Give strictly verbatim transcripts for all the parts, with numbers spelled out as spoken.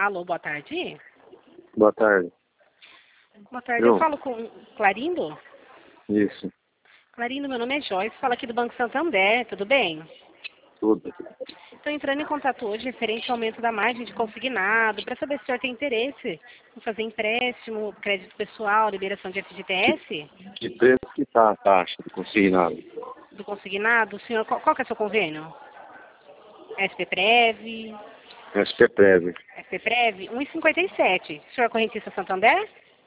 Alô, boa tarde. Boa tarde. Boa tarde, eu, eu falo com Clarindo? Isso. Clarindo, meu nome é Joyce, falo aqui do Banco Santander, tudo bem? Tudo. Estou entrando em contato hoje referente ao aumento da margem de consignado, para saber se o senhor tem interesse em fazer empréstimo, crédito pessoal, liberação de F G T S? Que preço que está a taxa do consignado? Do consignado, o senhor, qual, qual que é o seu convênio? S P Prev? S P Prev. S P Prev, um e cinquenta e sete. O senhor é correntista Santander?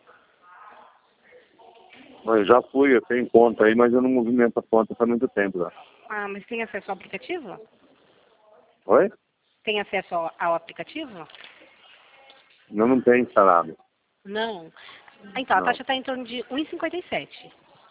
Mas já fui, eu tenho conta aí, mas eu não movimento a conta faz muito tempo já. Ah, mas tem acesso ao aplicativo? Oi? Tem acesso ao, ao aplicativo? Eu não tenho instalado. Não. Então, a Não. taxa está em torno de um e cinquenta e sete.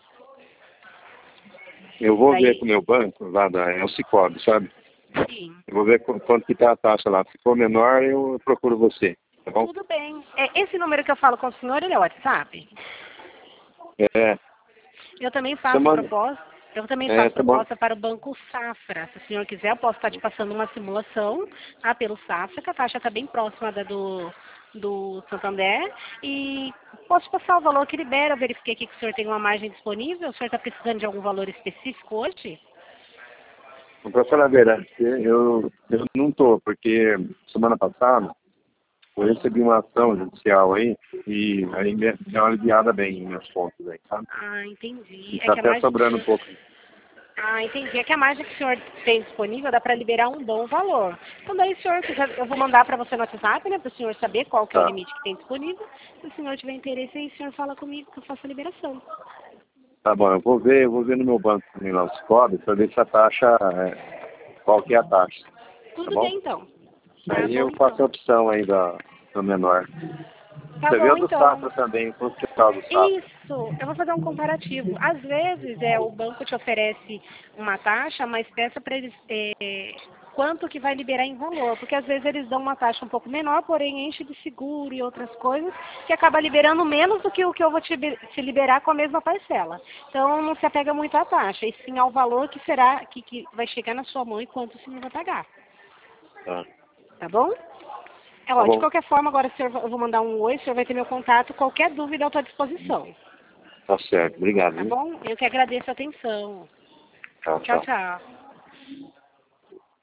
Eu vou Daí... ver com o meu banco, lá da é o Cicobi, sabe? Sim. Eu vou ver quanto que está a taxa lá. Se for menor, eu procuro você, tá bom? Tudo bem. É, esse número que eu falo com o senhor, ele é o WhatsApp? É. Eu também faço manda... proposta. Eu também é, faço tá bom. proposta para o Banco Safra. Se o senhor quiser, eu posso estar te passando uma simulação, tá, pelo Safra, que a taxa está bem próxima da do, do Santander. E posso passar o valor que libera. Eu verifiquei aqui que o senhor tem uma margem disponível. O senhor está precisando de algum valor específico hoje? Para falar a verdade, eu, eu não estou, porque semana passada eu recebi uma ação judicial aí e aí me deu uma aliviada bem em meus pontos aí, sabe? Ah, entendi. E É tá que a até margem sobrando que um pouco. Ah, entendi. É que a margem que o senhor tem disponível dá para liberar um bom valor. Então daí, senhor, eu vou mandar para você no WhatsApp, né, para o senhor saber qual que é o Tá. limite que tem disponível. Se o senhor tiver interesse, aí o senhor fala comigo que eu faço a liberação. Tá bom, eu vou ver, eu vou ver no meu banco também lá os cobres para ver se a taxa, é, qual que é a taxa. Tudo Tá bom? bem, então. Tá Aí bom, eu faço a então. opção aí da, do menor. Tá Você vê bom, o do então. Safra também, quanto que tá o do Safra? Isso, eu vou fazer um comparativo. Às vezes, é, o banco te oferece uma taxa, mas peça para eles é, quanto que vai liberar em valor, porque às vezes eles dão uma taxa um pouco menor, porém enche de seguro e outras coisas, que acaba liberando menos do que o que eu vou te, te liberar com a mesma parcela. Então, não se apega muito à taxa, e sim ao valor que será, que, que vai chegar na sua mão e quanto o senhor vai pagar. Tá. Tá bom? É, Tá ó, de bom. qualquer forma, agora o senhor, eu vou mandar um oi, o senhor vai ter meu contato, qualquer dúvida à sua disposição. Tá certo. Obrigado, Tá viu? bom? Eu que agradeço a atenção. Tchau, Tchau, tchau. tchau.